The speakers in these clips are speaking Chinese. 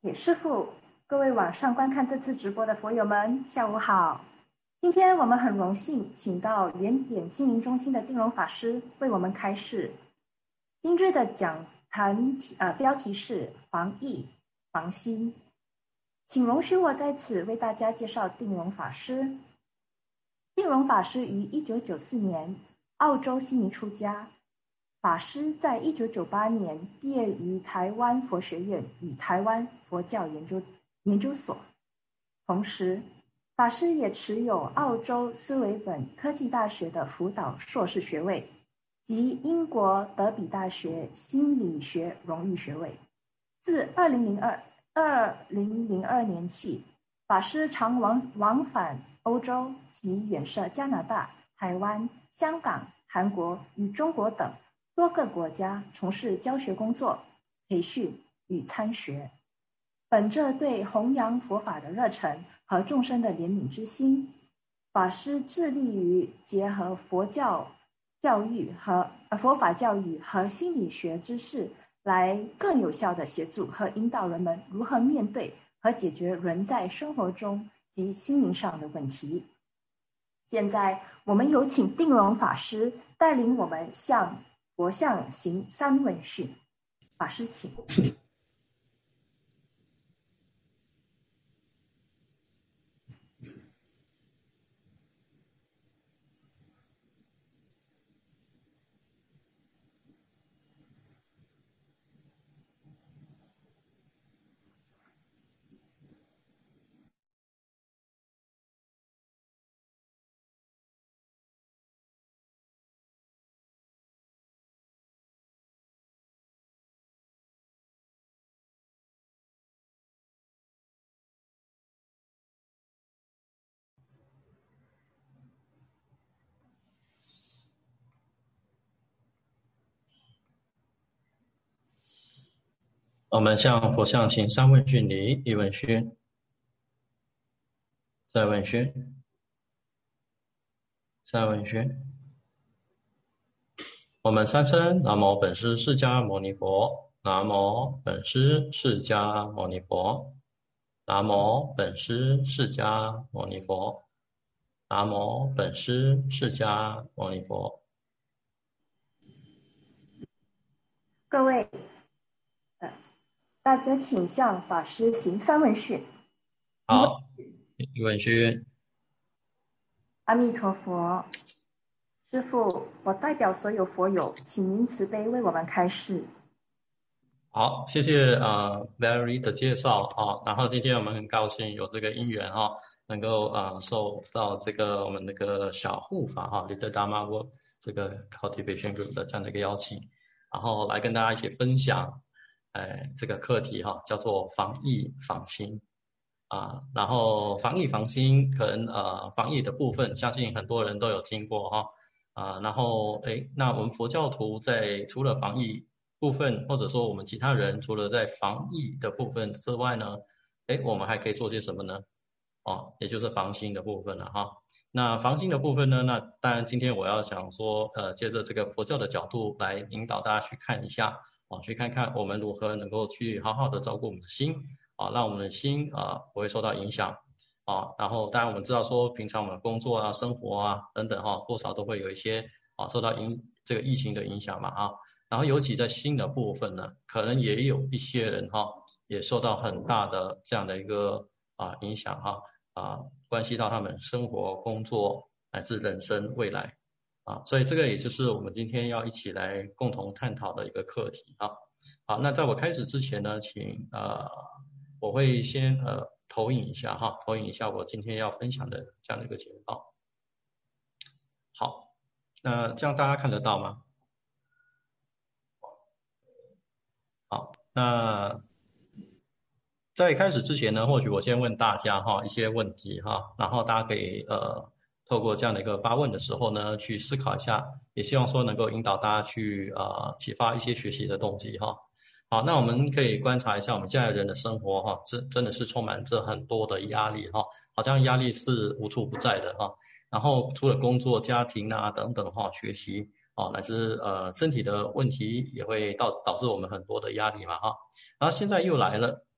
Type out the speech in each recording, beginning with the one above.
师父，各位网上观看这次直播的佛友们，下午好。今天我们很荣幸请到原点心灵中心的定荣法师为我们开示。今日的讲坛标题是防疫防心，请容许我在此为大家介绍定荣法师。定荣法师于1994年澳洲悉尼出家。法师在1998年毕业于台湾佛学院与台湾佛教研究所，同时，法师也持有澳洲斯维本科技大学的辅导硕士学位及英国德比大学心理学荣誉学位。自2002年起，法师常往返欧洲及远涉加拿大、台湾、香港、韩国与中国等多个国家从事教学工作、培训与参学。本着对弘扬佛法的热忱和众生的怜悯之心，法师致力于结合佛法教育和心理学知识，来更有效地协助和引导人们如何面对和解决人在生活中及心灵上的问题。现在，我们有请定荣法师带领我们向佛像行三问讯。法师请。 我们向佛像行三问讯礼：一问讯，再问讯，再问讯。我们三称南无本师释迦牟尼佛，南无本师释迦牟尼佛，南无本师释迦牟尼佛，南无本师释迦牟尼佛。 各位，大家请向法师行三问讯。 好，一问讯。 阿弥陀佛，师父，我代表所有佛友，请您慈悲为我们开示。 好，谢谢Valerie 的介绍啊。然后今天我们很高兴有这个因缘哈，能够受到这个我们那个小护法哈 Little Dharma Work 这个 Cultivation Group 的这样的一个邀请，然后来跟大家一起分享这个课题哈，叫做防疫防心啊。然后防疫防心可能防疫的部分，相信很多人都有听过哈然后那我们佛教徒在除了防疫部分，或者说我们其他人除了在防疫的部分之外呢，我们还可以做些什么呢？也就是防心的部分了哈。那防心的部分呢，那当然今天我要想说借着这个佛教的角度来引导大家去看一下去看看我们如何能够去好好的照顾我们的心让我们的心不会受到影响然后当然我们知道说平常我们工作生活等等多少都会有一些受到这个疫情的影响嘛然后尤其在心的部分呢，可能也有一些人也受到很大的这样的一个影响关系到他们生活、工作乃至人生未来所以这个也就是我们今天要一起来共同探讨的一个课题好，那在我开始之前呢，请我会先投影一下投影一下我今天要分享的这样的一个简报。好，那这样大家看得到吗？好，那在开始之前呢，或许我先问大家一些问题然后大家可以透过这样的一个发问的时候呢，去思考一下，也希望说能够引导大家去启发一些学习的动机好，那我们可以观察一下我们现在人的生活真的是充满着很多的压力好像压力是无处不在的然后除了工作、家庭等等学习乃至身体的问题也会导致我们很多的压力嘛然后现在又来了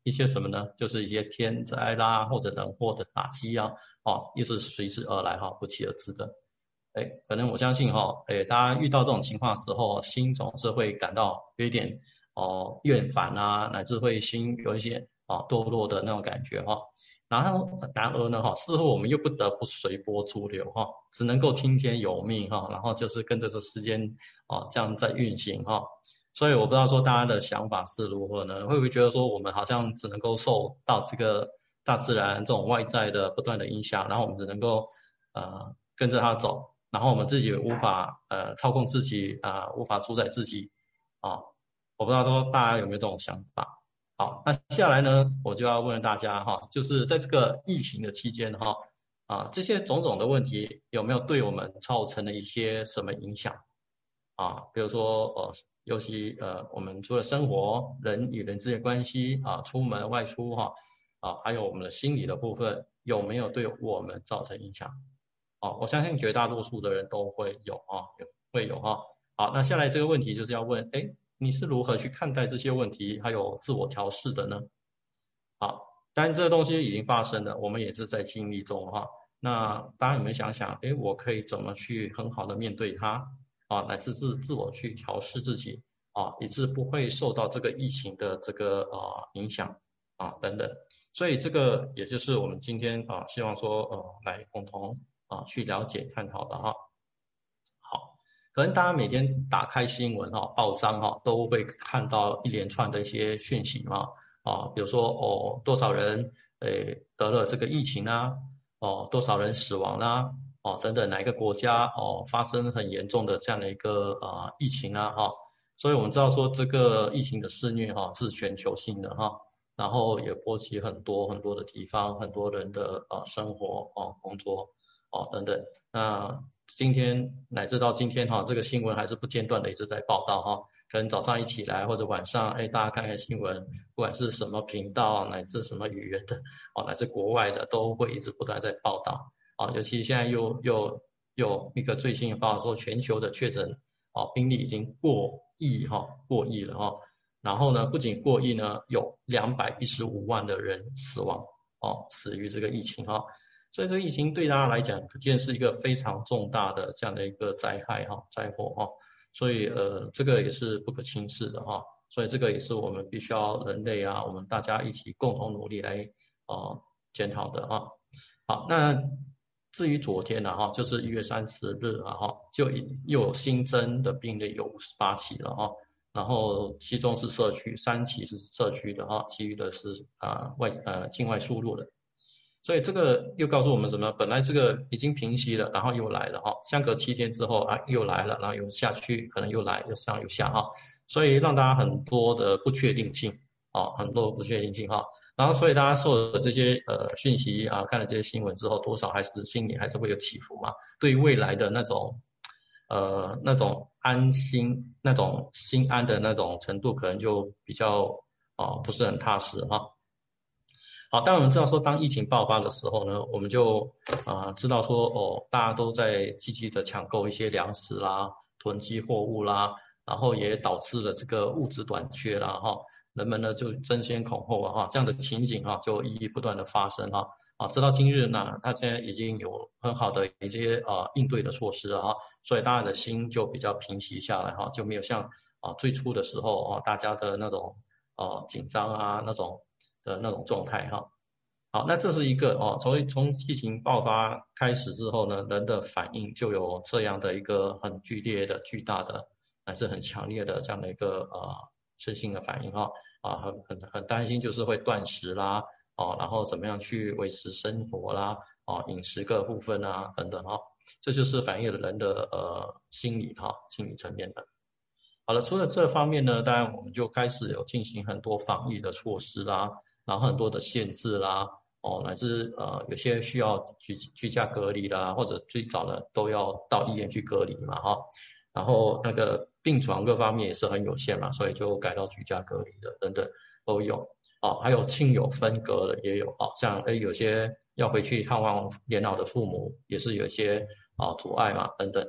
一些什么呢？就是一些天灾啦，或者人祸的打击啊，又是随之而来不期而至的。可能我相信大家遇到这种情况的时候，心总是会感到有一点厌烦啊，乃至会心有一些堕落的那种感觉然而呢似乎我们又不得不随波逐流只能够听天由命然后就是跟着这时间这样在运行所以我不知道说大家的想法是如何呢？会不会觉得说我们好像只能够受到这个大自然这种外在的不断的影响，然后我们只能够跟着它走，然后我们自己无法操控自己无法主宰自己我不知道说大家有没有这种想法。好，那接下来呢，我就要问大家就是在这个疫情的期间这些种种的问题有没有对我们造成了一些什么影响比如说尤其我们除了生活人与人之间的关系出门外出还有我们的心理的部分有没有对我们造成影响我相信绝大多数的人都会有会有好，那下来这个问题就是要问你是如何去看待这些问题还有自我调试的呢？好，当然这个东西已经发生了，我们也是在经历中那大家有没有想想我可以怎么去很好的面对它乃至是自我去调试自己以致不会受到这个疫情的这个影响等等。所以这个也就是我们今天希望说来共同去了解探讨的好，可能大家每天打开新闻报章都会看到一连串的一些讯息比如说多少人得了这个疫情多少人死亡啦等等，哪一个国家发生很严重的这样的一个疫情所以我们知道说这个疫情的肆虐是全球性的然后也波及很多很多的地方，很多人的生活工作等等。那今天乃至到今天这个新闻还是不间断的一直在报道可能早上一起来或者晚上大家看看新闻，不管是什么频道乃至什么语言的乃至国外的都会一直不断在报道尤其现在又一个最新的报道说全球的确诊病例已经过亿了然后呢不仅过亿呢，有215万的人死亡死于这个疫情所以这个疫情对大家来讲可见是一个非常重大的这样的一个灾害灾祸所以这个也是不可轻视的所以这个也是我们必须要人类我们大家一起共同努力来检讨的好，那至于昨天就是1月30日就又有新增的病例有58起了然后其中是社区，3起是社区的其余的是境外输入的。所以这个又告诉我们什么？本来这个已经平息了，然后又来了相隔7天之后又来了，然后又下去，可能又来，又上又下所以让大家很多的不确定性很多不确定性然后所以大家受了这些讯息看了这些新闻之后，多少还是心里还是会有起伏嘛，对于未来的那种安心，那种心安的那种程度，可能就比较不是很踏实好，当然我们知道说，当疫情爆发的时候呢，我们就知道说大家都在积极的抢购一些粮食啦，囤积货物啦，然后也导致了这个物质短缺啦人们呢就争先恐后这样的情景就一一不断的发生直到今日呢，他现在已经有很好的一些应对的措施所以大家的心就比较平息下来就没有像最初的时候大家的那种紧张那种状态好，那这是一个从疫情爆发开始之后呢，人的反应就有这样的一个很剧烈的、巨大的，还是很强烈的这样的一个身心的反应很担心就是会断食啦然后怎么样去维持生活啦饮食各部分等等这就是反映了人的心理层面的。好了，除了这方面呢，当然我们就开始有进行很多防疫的措施啦，然后很多的限制啦乃至有些需要居家隔离啦，或者最早的都要到医院去隔离嘛然后那个病床各方面也是很有限嘛，所以就改到居家隔离的等等都有还有亲友分隔的也有像有些要回去探望年老的父母也是有一些阻碍嘛等等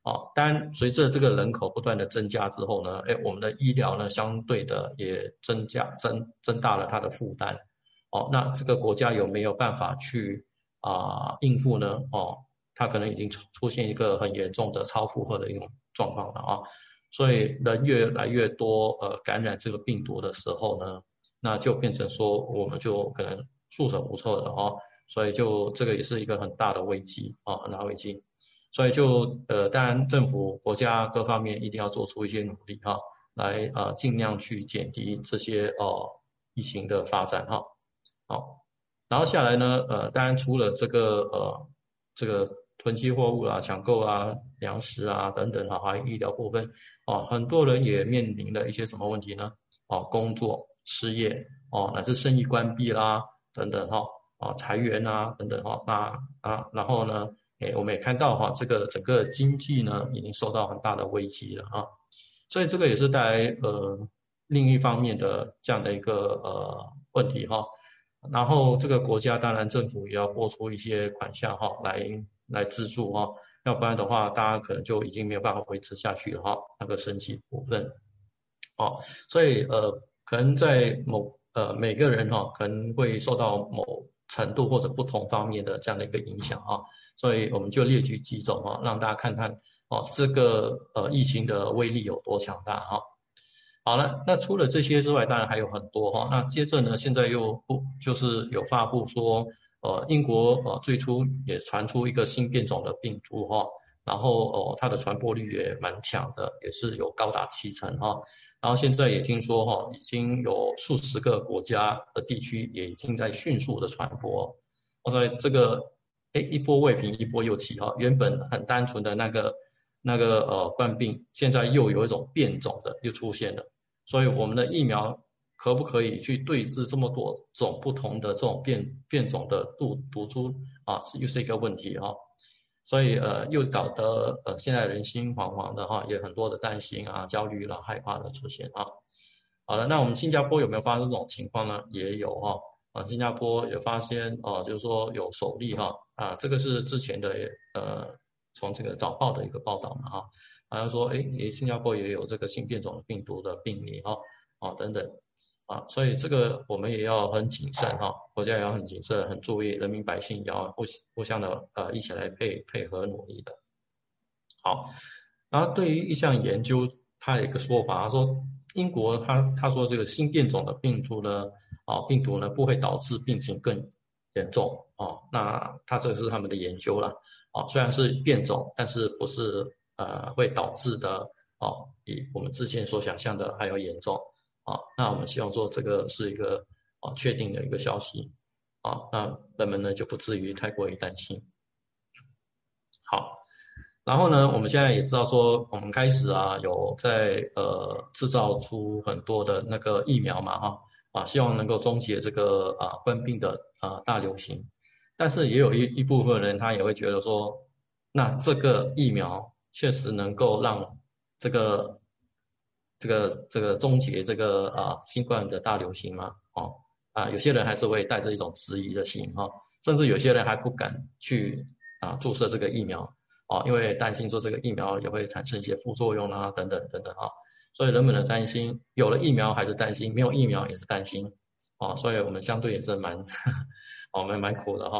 当然随着这个人口不断的增加之后呢，我们的医疗呢相对的也增大了它的负担。那这个国家有没有办法去应付呢？它可能已经出现一个很严重的超负荷的一种状况了所以人越来越多感染这个病毒的时候呢，那就变成说我们就可能束手无策了所以就这个也是一个很大的危机很大的危机。所以就当然政府国家各方面一定要做出一些努力来尽量去减低这些疫情的发展好，然后下来呢当然除了这个囤积货物抢购粮食等等还有医疗部分很多人也面临了一些什么问题呢工作失业乃至生意关闭啦等等裁员等等然后呢我们也看到这个整个经济呢已经受到很大的危机了所以这个也是带来另一方面的这样的一个问题然后这个国家当然政府也要拨出一些款项来资助要不然的话大家可能就已经没有办法维持下去了那个生计部分所以可能在每个人可能会受到某程度或者不同方面的这样的一个影响所以我们就列举几种让大家看看这个疫情的威力有多强大好了，那除了这些之外，当然还有很多那接着呢，现在又就是有发布说，英国最初也传出一个新变种的病毒然后它的传播率也蛮强的，也是有高达70%然后现在也听说已经有数十个国家的地区也已经在迅速的传播所以这个一波未平一波又起原本很单纯的那个冠病，现在又有一种变种的又出现了。所以我们的疫苗可不可以去对治这么多种不同的这种变种的毒株又是一个问题所以又搞得现在人心惶惶的也很多的担心焦虑害怕的出现好了，那我们新加坡有没有发生这种情况呢？也有新加坡也发现就是说有首例这个是之前的从这个早报的一个报道嘛好像说新加坡也有这个新变种病毒的病例等等所以这个我们也要很谨慎国家也要很谨慎很注意，人民百姓也要互相的一起来配合努力的好。然后对于一项研究他有一个说法，他说英国他说这个新变种的病毒呢不会导致病情更严重那他这个是他们的研究了虽然是变种，但是不是会导致的比我们之前所想象的还要严重那我们希望说这个是一个确定的一个消息那人们呢就不至于太过于担心好。然后呢，我们现在也知道说，我们开始有在制造出很多的那个疫苗嘛希望能够终结这个冠病的大流行。但是也有一部分人他也会觉得说，那这个疫苗确实能够让这个终结这个新冠的大流行吗？有些人还是会带着一种质疑的心甚至有些人还不敢去注射这个疫苗因为担心说这个疫苗也会产生一些副作用等等等等所以人们的担心，有了疫苗还是担心，没有疫苗也是担心所以我们相对也是蛮苦的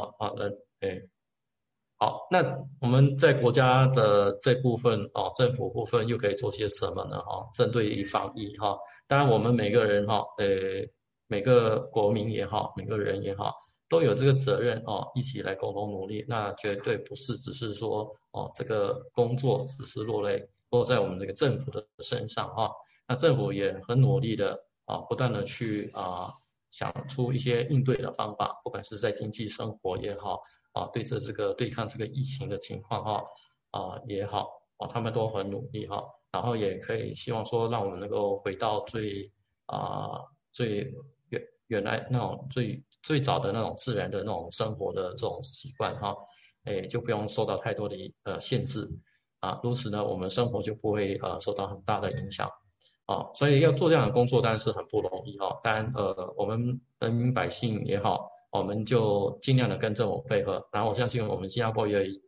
好，那我们在国家的这部分政府部分又可以做些什么呢针对于防疫当然我们每个人每个国民也好，每个人也好，都有这个责任一起来共同努力。那绝对不是只是说这个工作只是落在我们这个政府的身上那政府也很努力的不断的去想出一些应对的方法，不管是在经济生活也好对抗这个疫情的情况也好他们都很努力然后也可以希望说让我们能够回到最原来那种最早的那种自然的那种生活的这种习惯就不用受到太多的限制如此呢我们生活就不会受到很大的影响所以要做这样的工作当然是很不容易当然我们人民百姓也好，我们就尽量的跟政府配合，然后我相信我们新加坡也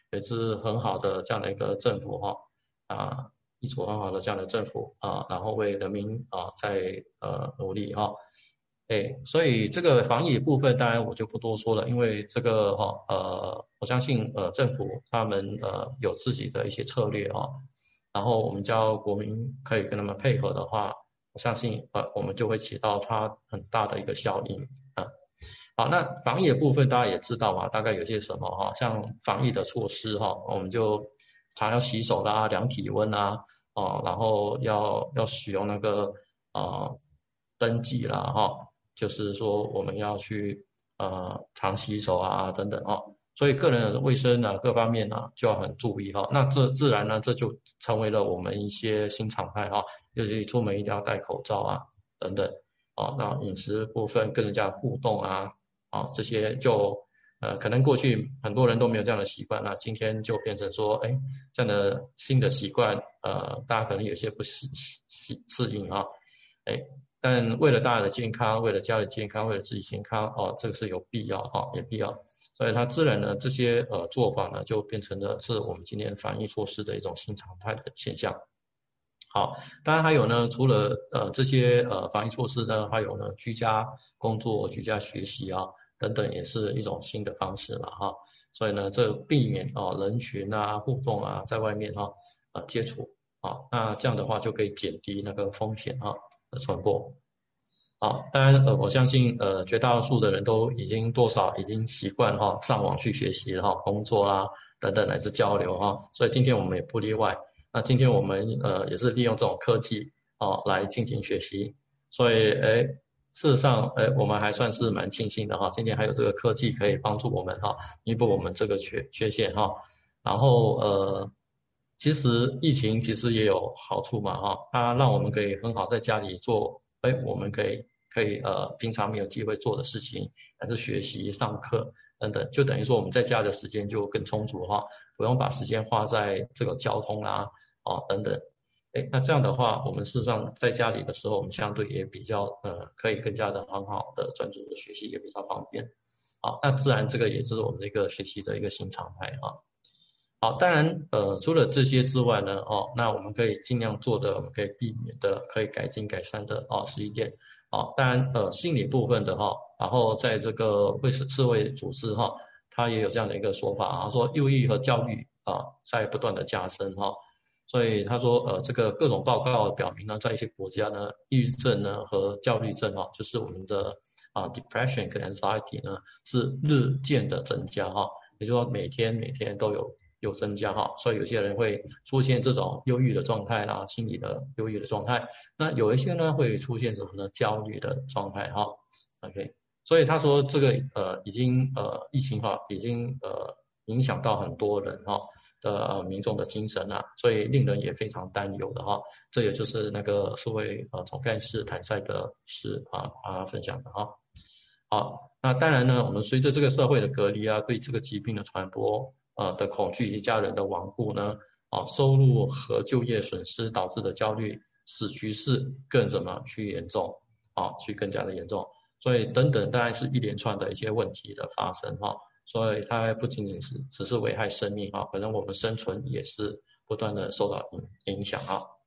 有一支很好的这样的一个政府一组很好的这样的政府然后为人民在努力所以这个防疫部分当然我就不多说了，因为这个我相信政府他们有自己的一些策略然后我们只要国民可以跟他们配合的话，我相信我们就会起到它很大的一个效应好，那防疫的部分大家也知道嘛，大概有些什么像防疫的措施我们就常要洗手啦，量体温然后要使用那个登记啦就是说我们要去常洗手等等所以个人的卫生各方面就要很注意那这自然呢这就成为了我们一些新常态尤其出门一定要戴口罩等等那饮食部分跟人家互动这些就可能过去很多人都没有这样的习惯今天就变成说这样的新的习惯大家可能有些不适应但为了大家的健康，为了家人健康，为了自己健康这个是有必要也必要，所以它自然呢这些做法呢就变成了是我们今天防疫措施的一种新常态的现象。好，当然还有呢，除了这些防疫措施呢，还有呢居家工作、居家学习等等，也是一种新的方式了所以呢，这避免人群互动在外面接触那这样的话就可以减低那个风险的传播。当然我相信绝大多数的人都多少已经习惯上网去学习工作等等乃至交流所以今天我们也不例外。那今天我们也是利用这种科技来进行学习，所以事实上我们还算是蛮庆幸的今天还有这个科技可以帮助我们弥补我们这个缺陷然后其实疫情其实也有好处嘛它让我们可以很好在家里做我们可以平常没有机会做的事情，还是学习上课等等，就等于说我们在家的时间就更充足不用把时间花在这个交通等等那这样的话我们事实上在家里的时候我们相对也比较可以更加的很好的专注的学习，也比较方便那自然这个也是我们的一个学习的一个新常态好，当然除了这些之外呢那我们可以尽量做的，我们可以避免的，可以改进改善的是一点当然心理部分的然后在这个世卫组织它也有这样的一个说法说忧郁和焦虑在不断的加深所以他说这个各种报告表明呢，在一些国家呢，抑郁症呢和焦虑症就是我们的depression 跟 anxiety 呢是日渐的增加也就是说每天都有增加所以有些人会出现这种忧郁的状态心理的忧郁的状态，那有一些呢会出现什么呢？焦虑的状态OK， 所以他说这个已经疫情已经影响到很多人的民众的精神所以令人也非常担忧的这也就是那个世卫总干事谭赛德是他分享的好，那当然呢，我们随着这个社会的隔离对这个疾病的传播的恐惧以及家人的亡故呢收入和就业损失导致的焦虑，使局势更去严重去更加的严重，所以等等当然是一连串的一些问题的发生所以它不仅仅是只是危害生命可能我们生存也是不断的受到影响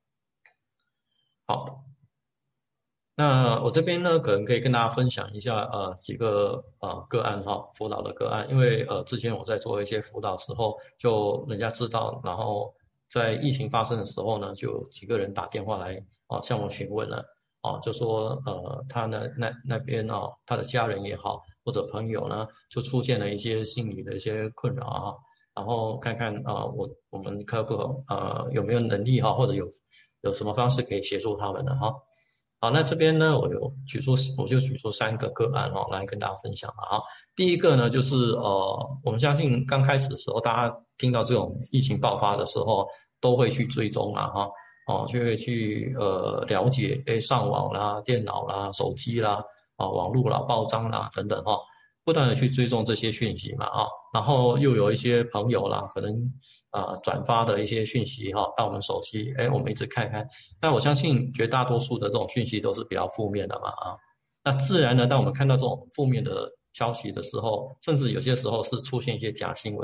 好，那我这边呢可能可以跟大家分享一下几个个案辅导的个案，因为之前我在做一些辅导时候就人家知道，然后在疫情发生的时候呢就有几个人打电话来向我询问了就说他呢那边他的家人也好或者朋友呢就出现了一些心理的一些困扰然后看看我们可不有没有能力或者有什么方式可以协助他们的好，那这边呢我就举出3个个案来跟大家分享第一个呢就是我们相信刚开始的时候大家听到这种疫情爆发的时候都会去追踪就会去了解上网啦、电脑啦、手机啦网络啦、报章啦等等不断的去追踪这些讯息嘛然后又有一些朋友啦可能转发的一些讯息到我们手机我们一直看，但我相信绝大多数的这种讯息都是比较负面的嘛那自然呢当我们看到这种负面的消息的时候，甚至有些时候是出现一些假新闻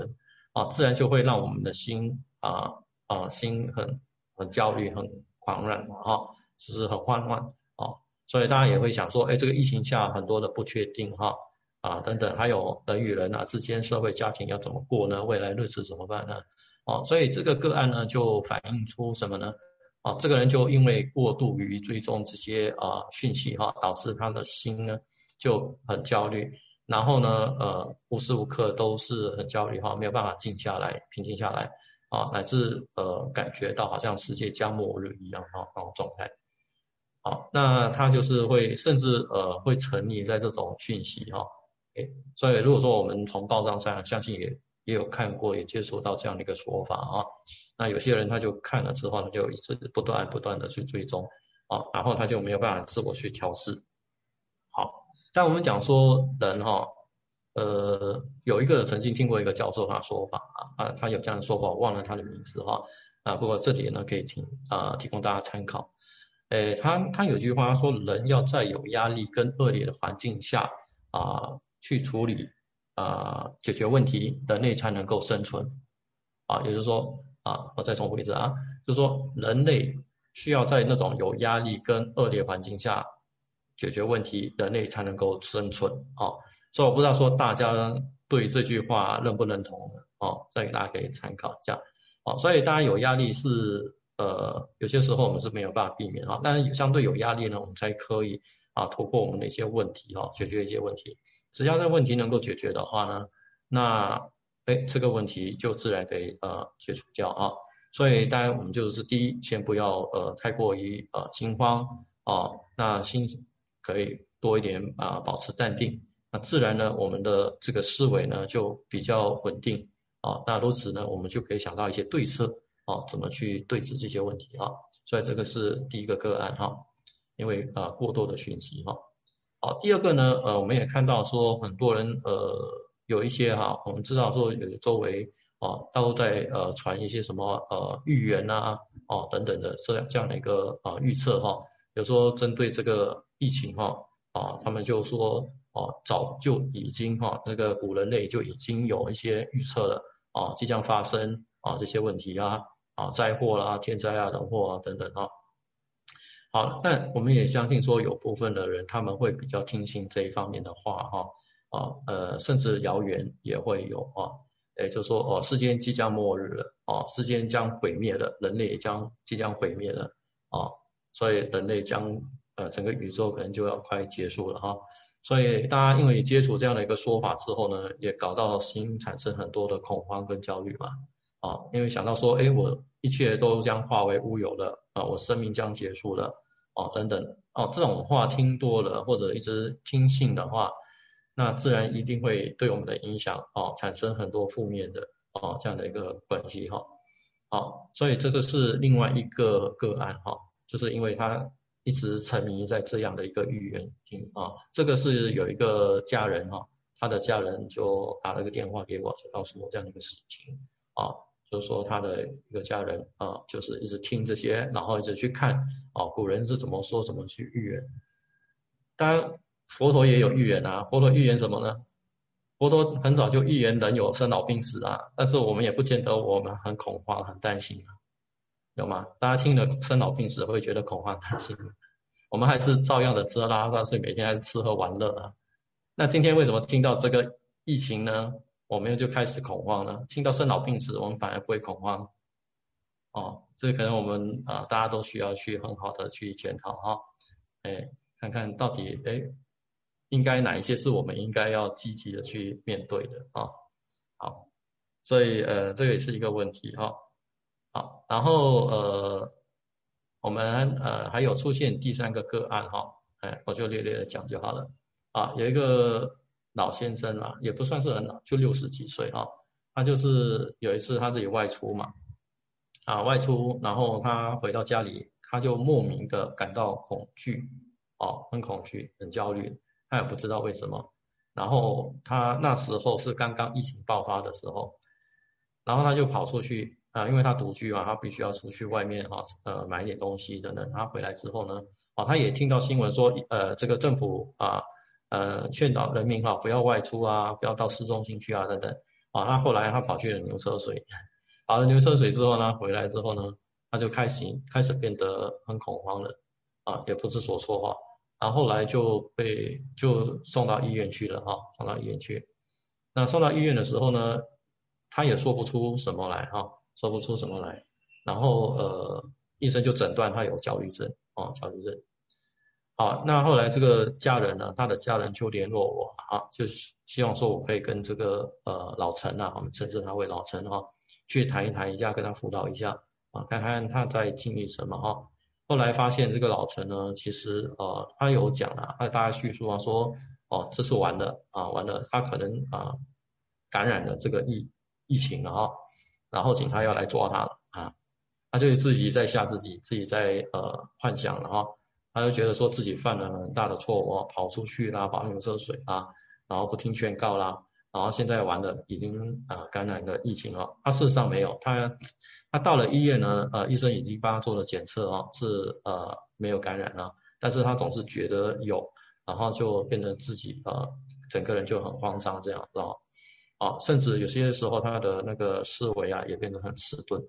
自然就会让我们的心心很焦虑、很狂乱就是很慌乱所以大家也会想说，这个疫情下很多的不确定等等，还有人与人之间、社会家庭要怎么过呢？未来日子怎么办呢？所以这个个案呢就反映出什么呢？这个人就因为过度于追踪这些讯息导致他的心呢就很焦虑，然后呢无时无刻都是很焦虑没有办法静下来、平静下来乃至感觉到好像世界将末日一样那种状态。那他就是会甚至会沉溺在这种讯息所以如果说我们从报章上相信也有看过，也接触到这样的一个说法那有些人他就看了之后呢，就一直不断的去追踪然后他就没有办法自我去调试。好，但我们讲说人有一个曾经听过一个教授他的说法他有这样的说法，我忘了他的名字不过这里呢可以提供大家参考。他有句话说，人要在有压力跟恶劣的环境下去处理解决问题，人类才能够生存也就是说我再重复一次就是说人类需要在那种有压力跟恶劣环境下解决问题，人类才能够生存所以我不知道说大家对这句话认不认同所以大家可以参考一下所以当然有压力是有些时候我们是没有办法避免但是相对有压力呢，我们才可以突破我们的一些问题解决一些问题。只要这个问题能够解决的话呢，那这个问题就自然可以解除掉所以当然我们就是第一，先不要太过于惊慌那心可以多一点保持淡定，那自然呢我们的这个思维呢就比较稳定那如此呢我们就可以想到一些对策怎么去对峙这些问题所以这个是第一个个案因为过多的讯息第二个呢我们也看到说很多人有一些我们知道说有周围都在传一些什么预言等等的这样的一个预测有时候针对这个疫情他们就说早就已经那个古人类就已经有一些预测了即将发生这些问题灾祸啦、天灾人祸等等好，那我们也相信说有部分的人他们会比较听信这一方面的话甚至谣言也会有就是说世间即将末日了世间将毁灭了，人类也即将毁灭了所以人类将整个宇宙可能就要快结束了所以大家因为接触这样的一个说法之后呢，也搞到心产生很多的恐慌跟焦虑嘛因为想到说我一切都将化为乌有了我生命将结束了等等这种话听多了或者一直听信的话，那自然一定会对我们的影响产生很多负面的这样的一个关系所以这个是另外一个个案就是因为他一直沉迷在这样的一个预言这个是有一个家人他的家人就打了个电话给我，就告诉我这样的一个事情就是说他的一个家人就是一直听这些，然后一直去看古人是怎么说怎么去预言。当然佛陀也有预言佛陀预言什么呢？佛陀很早就预言人有生老病死但是我们也不见得我们很恐慌很担心有吗？大家听了生老病死会觉得恐慌担心我们还是照样的吃喝拉撒睡，每天还是吃喝玩乐那今天为什么听到这个疫情呢，我们就开始恐慌呢？听到生老病死我们反而不会恐慌这可能我们大家都需要去很好的去检讨看看到底应该哪一些是我们应该要积极的去面对的好，所以这个也是一个问题好，然后我们还有出现第三个个案我就略略的讲就好了有一个老先生也不算是很老，就60几岁他就是有一次他自己外出嘛外出，然后他回到家里，他就莫名的感到恐惧很恐惧很焦虑，他也不知道为什么。然后他那时候是刚刚疫情爆发的时候，然后他就跑出去因为他独居嘛，他必须要出去外面买一点东西等等。他回来之后呢他也听到新闻说这个政府劝导人民不要外出不要到市中心去等等那后来他跑去了牛车水，跑了牛车水之后呢，回来之后呢，他就开始变得很恐慌了，也不知所措然后后来就送到医院去了送到医院去。那送到医院的时候呢，他也说不出什么来说不出什么来。然后医生就诊断他有焦虑症焦虑症。好，那后来这个家人呢，他的家人就联络我就希望说我可以跟这个老陈我们称之他为老陈去谈一谈一下，跟他辅导一下看看他在经历什么后来发现这个老陈呢，其实他有讲他大概叙述说这是完了完了，他可能感染了这个疫情了然后警察要来抓他了他就自己在吓自己，自己在幻想了他就觉得说自己犯了很大的错误跑出去啦，跑牛车水然后不听劝告啦，然后现在完了，已经感染了疫情他事实上没有，他到了医院呢，医生已经帮他做了检测是没有感染但是他总是觉得有，然后就变得自己整个人就很慌张这样甚至有些时候他的那个思维也变得很迟钝。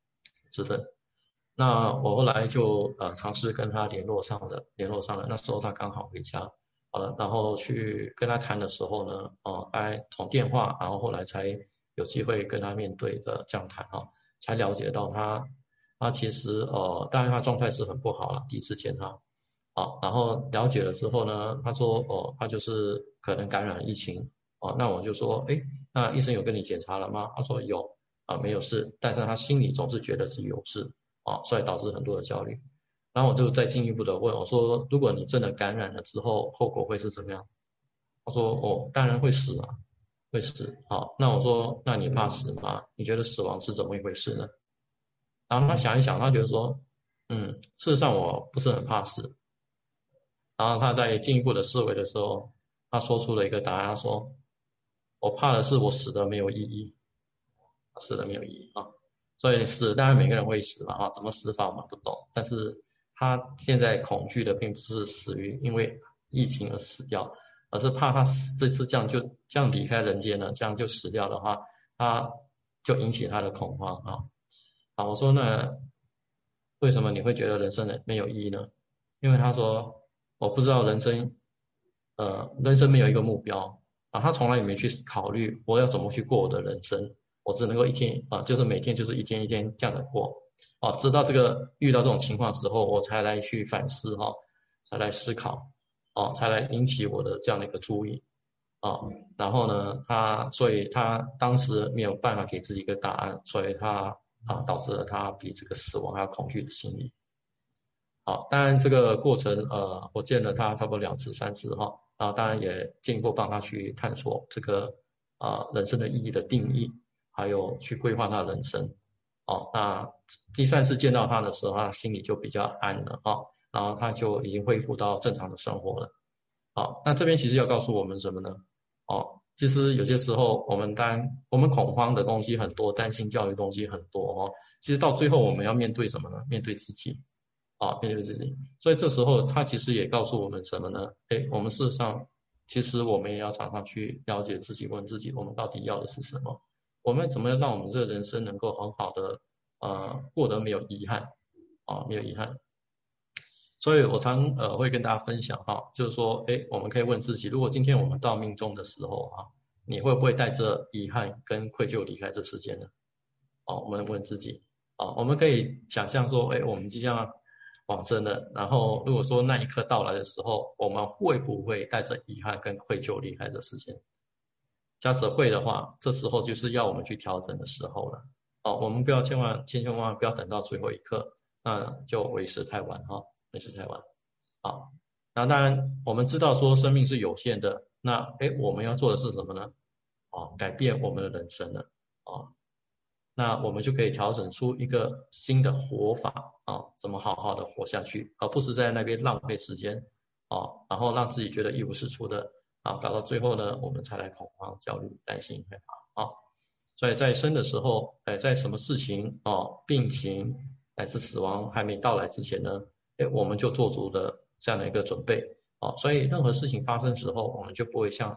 那我后来就尝试跟他联络上了，那时候他刚好回家，好了，然后去跟他谈的时候呢，从电话，然后后来才有机会跟他面对的这样谈才了解到他其实当然他状态是很不好了，第一次见他然后了解了之后呢，他说他就是可能感染疫情那我就说那医生有跟你检查了吗？他说有没有事，但是他心里总是觉得是有事所以导致很多的焦虑。然后我就再进一步的问我说，如果你真的感染了之后，后果会是怎么样？他说当然会死会死那我说那你怕死吗？你觉得死亡是怎么一回事呢？然后他想一想，他觉得说事实上我不是很怕死。然后他在进一步的思维的时候，他说出了一个答案，他说我怕的是我死的没有意义，死的没有意义所以死当然每个人会死嘛怎么死法我们不懂，但是他现在恐惧的并不是死于因为疫情而死掉，而是怕他这次这样离开人间了，这样就死掉的话，他就引起他的恐慌我说那为什么你会觉得人生没有意义呢？因为他说我不知道人生没有一个目标他从来也没去考虑我要怎么去过我的人生，我只能够一天就是每天就是一天一天这样的过直到遇到这种情况的时候，我才来去反思才来思考才来引起我的这样的一个注意然后呢所以他当时没有办法给自己一个答案，所以他导致了他比这个死亡还要恐惧的心理当然这个过程我见了他差不多2次3次当然也进一步帮他去探索这个人生的意义的定义，还有去规划他的人生那第3次见到他的时候，他心里就比较安了然后他就已经恢复到正常的生活了那这边其实要告诉我们什么呢其实有些时候我们恐慌的东西很多，担心焦虑的东西很多其实到最后我们要面对什么呢？面对自己面对自己。所以这时候他其实也告诉我们什么呢？我们事实上其实我们也要常常去了解自己，问自己我们到底要的是什么，我们怎么让我们这个人生能够很好的过得没有遗憾没有遗憾。所以我常会跟大家分享就是说我们可以问自己，如果今天我们到命终的时候你会不会带着遗憾跟愧疚离开这世界呢我们问自己我们可以想象说我们即将往生了，然后如果说那一刻到来的时候，我们会不会带着遗憾跟愧疚离开这世界？假设会的话，这时候就是要我们去调整的时候了我们不要千万不要等到最后一刻，那就为时太晚为时太晚那当然我们知道说生命是有限的，那我们要做的是什么呢改变我们的人生了那我们就可以调整出一个新的活法怎么好好的活下去，而不是在那边浪费时间然后让自己觉得一无是处的搞到最后呢，我们才来恐慌、焦虑、担心、害怕所以在生的时候在什么事情病情乃至死亡还没到来之前呢我们就做足了这样的一个准备所以任何事情发生的时候，我们就不会像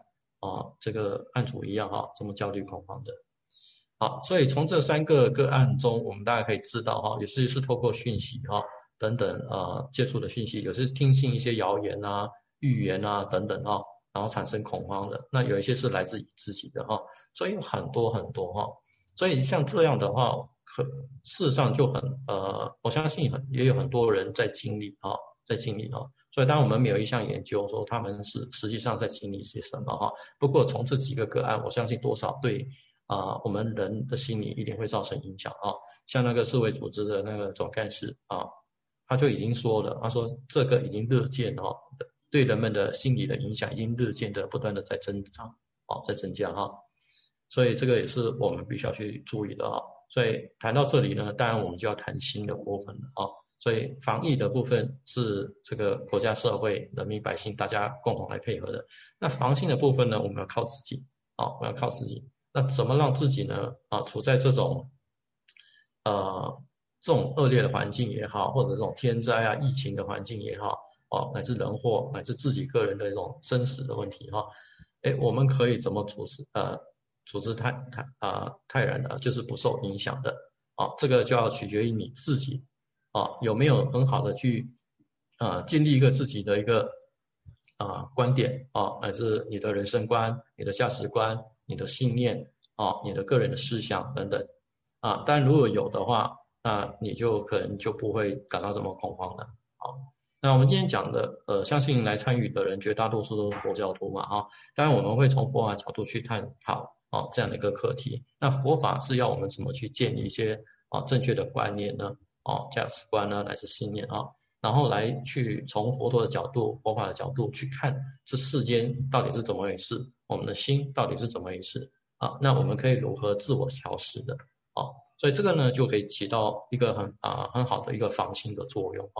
这个案主一样这么焦虑恐慌的。好，所以从这3个个案中，我们大概可以知道有些是透过讯息等等接触的讯息，有些是听信一些谣言啊、预言啊等等然后产生恐慌的。那有一些是来自于自己的所以有很多很多所以像这样的话，事实上就我相信也有很多人在经历所以当然我们没有一项研究说他们是实际上在经历些什么不过从这几个个案，我相信多少对我们人的心理一定会造成影响像那个世卫组织的那个总干事他就已经说了，他说这个已经日渐对人们的心理的影响已经日渐的不断的在增长在增加所以这个也是我们必须要去注意的所以谈到这里呢，当然我们就要谈新的部分了所以防疫的部分是这个国家社会人民百姓大家共同来配合的。那防新的部分呢，我们要靠自己我们要靠自己。那怎么让自己呢处在这种恶劣的环境也好，或者这种天灾疫情的环境也好乃至人祸，乃至自己个人的一种生死的问题我们可以怎么处置泰然的，就是不受影响的这个就要取决于你自己有没有很好的去建立一个自己的一个观点乃至你的人生观、你的价值观、你的信念你的个人的思想等等但如果有的话，那你就可能就不会感到这么恐慌了那我们今天讲的相信来参与的人绝大多数都是佛教徒嘛当然我们会从佛法角度去探讨这样的一个课题。那佛法是要我们怎么去建立一些正确的观念呢价值观呢，乃至信念然后来去从佛陀的角度、佛法的角度去看这世间到底是怎么回事，我们的心到底是怎么回事那我们可以如何自我调试的所以这个呢就可以起到一个很好的一个防心的作用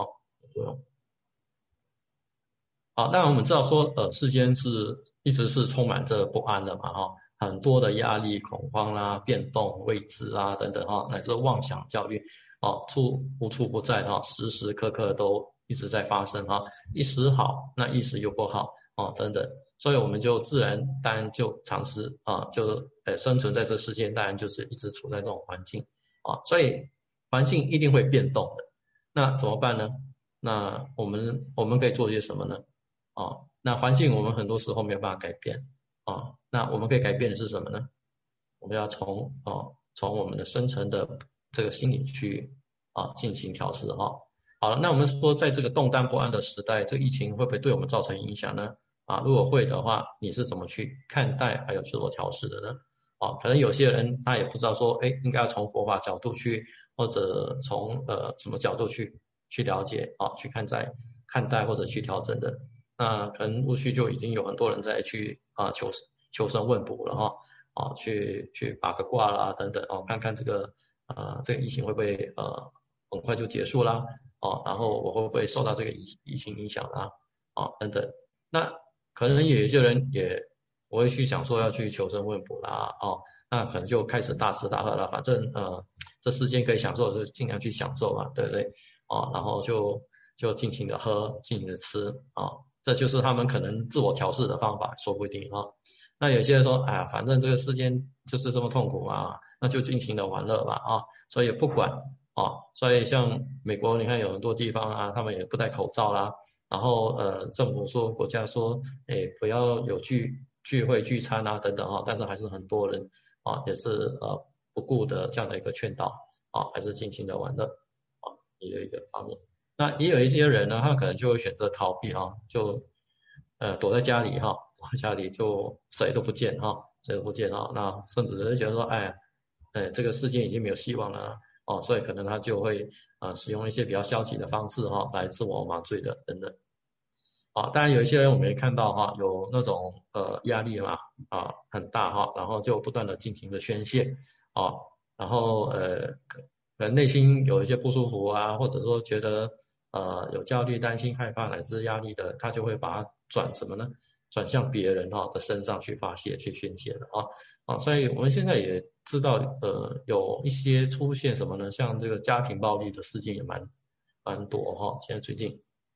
当然我们知道说世间一直是充满着不安的嘛很多的压力、恐慌啦、变动、未知等等乃至妄想、焦虑无处不在时时刻刻都一直在发生一时好，那一时又不好等等。所以我们就当然就尝试就生存在这世界，当然就是一直处在这种环境所以环境一定会变动的。那怎么办呢？那我们可以做些什么呢？那环境我们很多时候没有办法改变那我们可以改变的是什么呢？我们要从我们的深层的这个心理去进行调试好了，那我们说在这个动荡不安的时代，这个疫情会不会对我们造成影响呢？如果会的话，你是怎么去看待还有自我调试的呢？可能有些人他也不知道说应该要从佛法角度去，或者从什么角度去了解去看待或者去调整的。那可能陆续就已经有很多人在去求神问卜了去拔个卦啦等等看看这个疫情会不会很快就结束啦然后我会不会受到这个疫情影响啦等等。那可能有一些人我会去想说要去求神问卜啦那可能就开始大吃大喝了，反正这世间可以享受就尽量去享受嘛，对不对然后就尽情的喝，尽情的吃这就是他们可能自我调试的方法，说不定那有些人说反正这个世间就是这么痛苦嘛，那就尽情的玩乐吧所以不管所以像美国你看有很多地方他们也不戴口罩啦，然后政府说国家说不要有聚会聚餐等等但是还是很多人也是不顾的这样的一个劝导还是尽情的玩乐也有一个方面。那也有一些人呢，他可能就会选择逃避就躲在家里躲在家里就谁都不见谁都不见那甚至是觉得说这个世界已经没有希望了所以可能他就会使用一些比较消极的方式来自我麻醉的等等当然有一些人我们也看到有那种压力嘛很大然后就不断的进行的宣泄然后可能内心有一些不舒服或者说觉得有焦虑、担心、害怕乃至压力的，他就会把它转什么呢？转向别人的身上去发泄、去宣泄的所以我们现在也知道有一些出现什么呢？像这个家庭暴力的事件也蛮多现在最近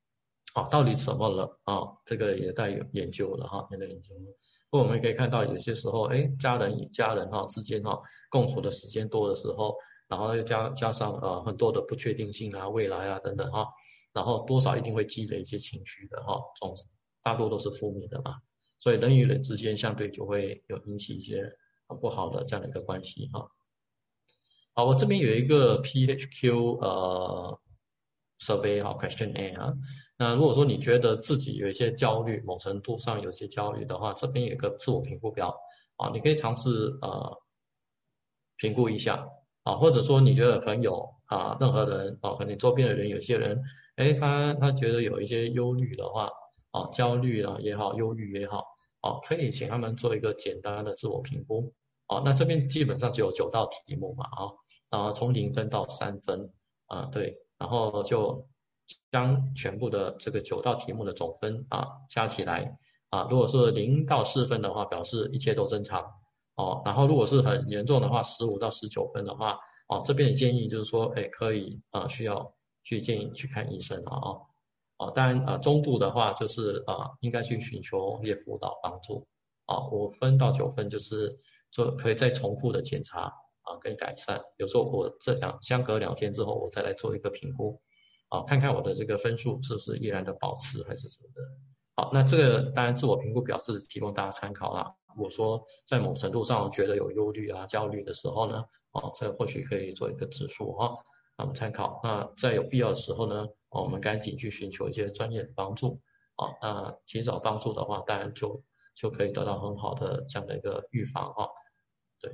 到底什么了这个也待有研究了也待研究了。不过我们可以看到有些时候，家人与家人之间共处的时间多的时候，然后又加上很多的不确定性未来等等然后多少一定会积累一些情绪的大多都是负面的嘛，所以人与人之间相对就会有引起一些不好的这样的一个关系好，我这边有一个 PHQ survey question A 那如果说你觉得自己有一些焦虑，某程度上有些焦虑的话，这边有一个自我评估表你可以尝试评估一下或者说你觉得朋友任何人可能周边的人有些人他觉得有一些忧虑的话焦虑也好，忧郁也好可以请他们做一个简单的自我评估那这边基本上只有9道题目嘛从0分到3分对，然后就将全部的这个9道题目的总分加起来如果是0到4分的话，表示一切都正常然后如果是很严重的话，15到19分的话这边的建议就是说可以需要建议去看医生当然中度的话就是应该去寻求一些辅导帮助5分到9分就是可以再重复的检查跟改善，有时候我相隔2天之后我再来做一个评估看看我的这个分数是不是依然的保持还是什么的好，那这个当然自我评估表是提供大家参考啦。如果说在某程度上觉得有忧虑焦虑的时候呢这或许可以做一个指数让我们参考。那在有必要的时候呢我们赶紧去寻求一些专业的帮助那提早帮助的话，当然就可以得到很好的这样的一个预防对。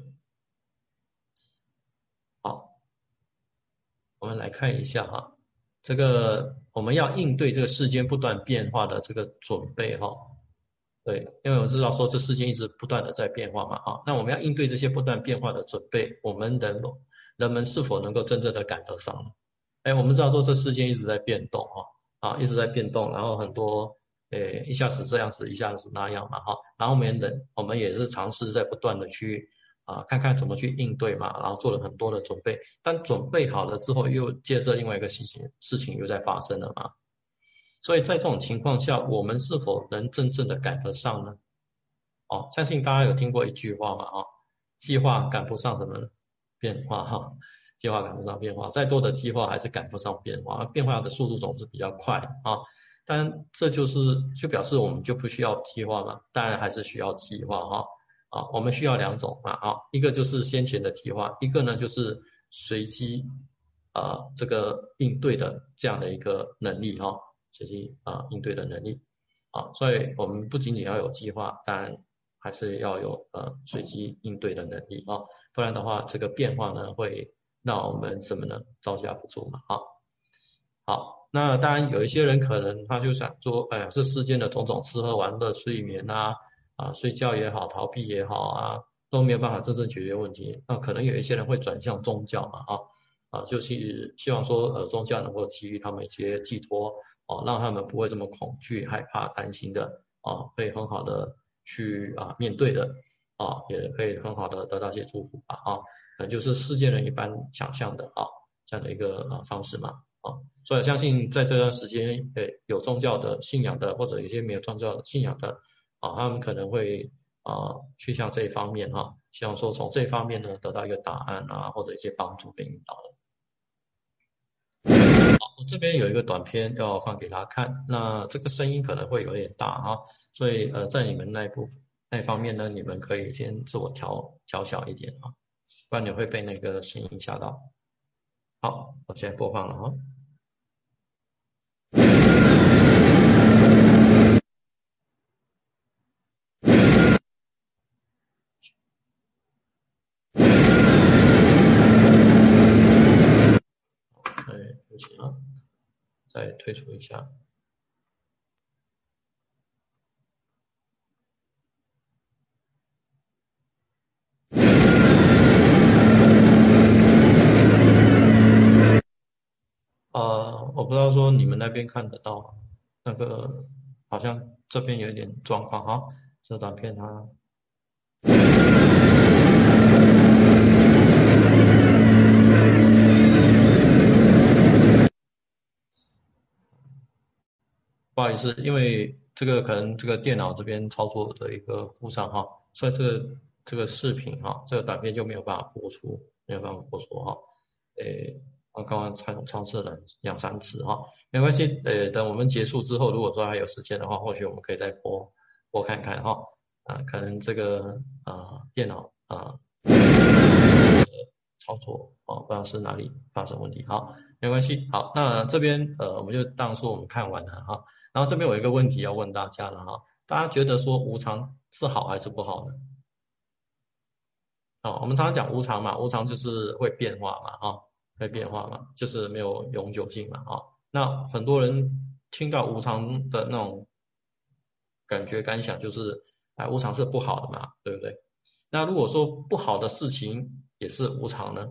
好，我们来看一下这个我们要应对这个世间不断变化的这个准备对，因为我知道说这世界一直不断的在变化嘛那我们要应对这些不断变化的准备，我们人们是否能够真正的赶得上呢？我们知道说这世界一直在变动一直在变动，然后很多一下子这样子，一下子那样嘛然后我们也是尝试在不断的去看看怎么去应对嘛，然后做了很多的准备，但准备好了之后又接着另外一个事情又在发生了嘛，所以在这种情况下，我们是否能真正的赶得上呢？相信大家有听过一句话嘛计划赶不上什么变化计划赶不上变化，再多的计划还是赶不上变化，变化的速度总是比较快但这就表示我们就不需要计划嘛，当然还是需要计划我们需要2种一个就是先前的计划，一个呢就是随机这个应对的这样的一个能力随机应对的能力所以我们不仅仅要有计划，当然还是要有随机应对的能力不然的话这个变化呢会让我们什么呢招架不住嘛好，那当然有一些人可能他就想说这世间的种种吃喝玩乐睡眠睡觉也好，逃避也好都没有办法真正解决问题。那可能有一些人会转向宗教嘛就是希望说宗教能够给予他们一些寄托让他们不会这么恐惧、害怕、担心的可以很好的去面对的也可以很好的得到一些祝福吧可能就是世界人一般想象的这样的一个方式嘛所以相信在这段时间有宗教的信仰的，或者有些没有宗教的信仰的他们可能会去向这一方面希望说从这一方面呢得到一个答案或者一些帮助跟引导的。好，我这边有一个短片要放给大家看，那这个声音可能会有点大所以在你们那方面呢，你们可以先自我调小一点不然你会被那个声音吓到。好，我现在播放了不行再退出一下。我不知道说你们那边看得到吗？那个好像这边有一点状况这短片它不好意思，因为这个可能这个电脑这边操作的一个故障哈，所以这个视频哈，这个短片就没有办法播出，没有办法播出哈。我刚刚尝试了2、3次哈，没关系，等我们结束之后，如果说还有时间的话，或许我们可以再播看看哈。可能这个电脑操作不知道是哪里发生问题，好，没关系，好，那这边我们就当说我们看完了哈。然后这边有一个问题要问大家了哈，大家觉得说无常是好还是不好呢？我们常常讲无常嘛，无常就是会变化嘛，会变化嘛，就是没有永久性嘛，那很多人听到无常的那种感觉感想就是，无常是不好的嘛，对不对？那如果说不好的事情也是无常呢？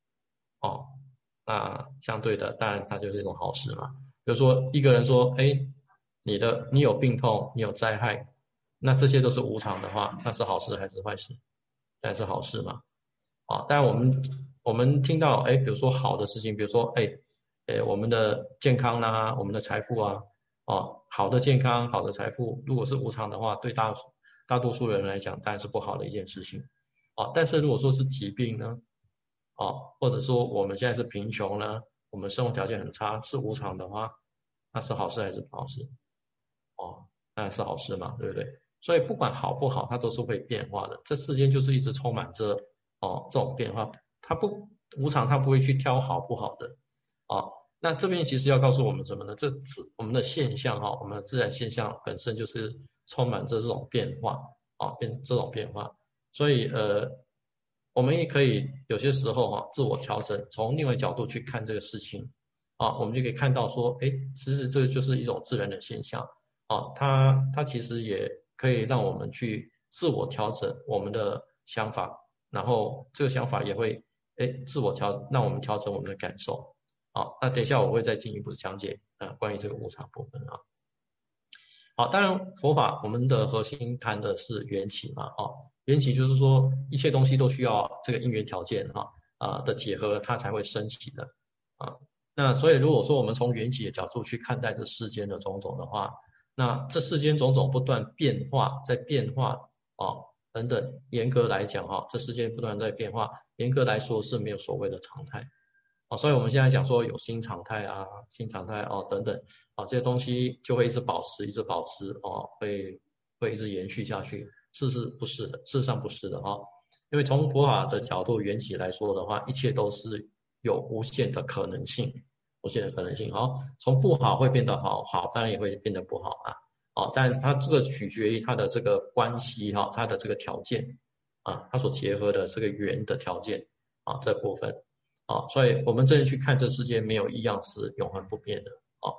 那相对的，当然它就是一种好事嘛。比如说一个人说，你有病痛，你有灾害，那这些都是无常的话，那是好事还是坏事？当然是好事嘛。当然我们听到，比如说好的事情，比如说，我们的健康啦，我们的财富啊，好的健康，好的财富，如果是无常的话，对大多数人来讲，当然是不好的一件事情。但是如果说是疾病呢？或者说我们现在是贫穷呢，我们生活条件很差，是无常的话，那是好事还是不好事？当然是好事嘛，对不对？所以不管好不好，它都是会变化的。这世间就是一直充满着这种变化，无常，它不会去挑好不好的。那这边其实要告诉我们什么呢？我们的现象我们的自然现象本身就是充满着这种变化这种变化。所以我们也可以有些时候自我调整，从另外角度去看这个事情我们就可以看到说，其实这个就是一种自然的现象它其实也可以让我们去自我调整我们的想法，然后这个想法也会让我们调整我们的感受那等一下我会再进一步讲解关于这个无常部分好，当然佛法我们的核心谈的是缘起嘛缘起就是说一切东西都需要这个因缘条件的结合，它才会升起的那所以如果说我们从缘起的角度去看待这世间的种种的话，那这世间种种不断变化，在变化等等，严格来讲这世界不断在变化，严格来说是没有所谓的常态所以我们现在讲说有新常态新常态等等这些东西就会一直保持，一直保持会一直延续下去。事实上不是的因为从佛法的角度缘起来说的话，一切都是有无限的可能性，无限的可能性从不好会变得好，好当然也会变得不好但它这个取决于它的这个关系它的这个条件它所结合的这个缘的条件这部分所以我们真的去看这世界，没有一样是永恒不变的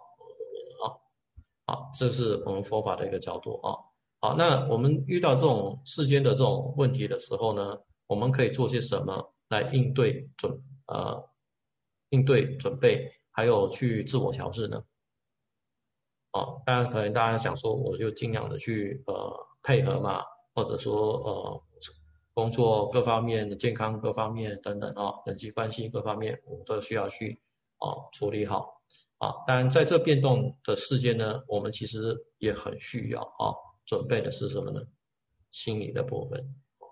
这是我们佛法的一个角度好，那我们遇到这种世间的这种问题的时候呢，我们可以做些什么来应对准备，还有去自我调试呢？当然可能大家想说，我就尽量的去配合嘛，或者说工作各方面的健康各方面等等人际关系各方面，我们都需要去处理好当然在这变动的世间呢，我们其实也很需要准备的是什么呢？心理的部分，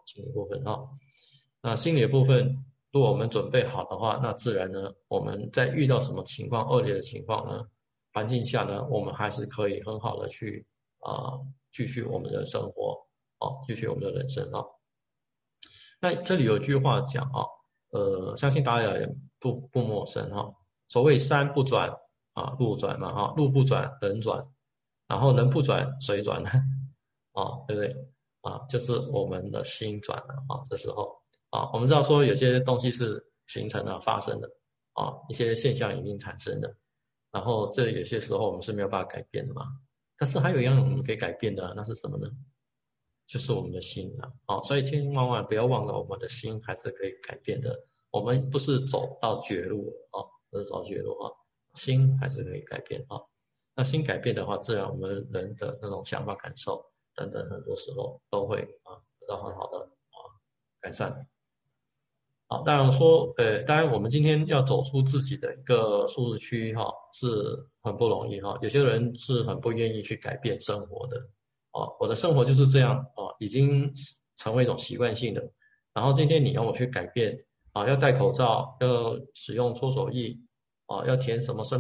那心理的部分，如果我们准备好的话，那自然呢，我们在遇到什么情况恶劣的情况呢，环境下呢，我们还是可以很好的去继续我们的生活继续我们的人生那这里有句话讲相信大家也不陌生所谓山不转路转嘛路不转人转，然后人不转水转对不对就是我们的心转了这时候我们知道说有些东西是形成了发生的一些现象已经产生的，然后这有些时候我们是没有办法改变的嘛，但是还有一样我们可以改变的那是什么呢？就是我们的心所以千万不要忘了我们的心还是可以改变的，我们不是走到绝路不是走到绝路心还是可以改变那心改变的话，自然我们人的那种想法感受等等很多时候都会得到很好的改善好，当然我们今天要走出自己的一个舒适区哈，是很不容易哈。有些人是很不愿意去改变生活的，哦，我的生活就是这样哦，已经成为一种习惯性的。然后今天你要我去改变啊，要戴口罩，要使用搓手液啊，要填什么身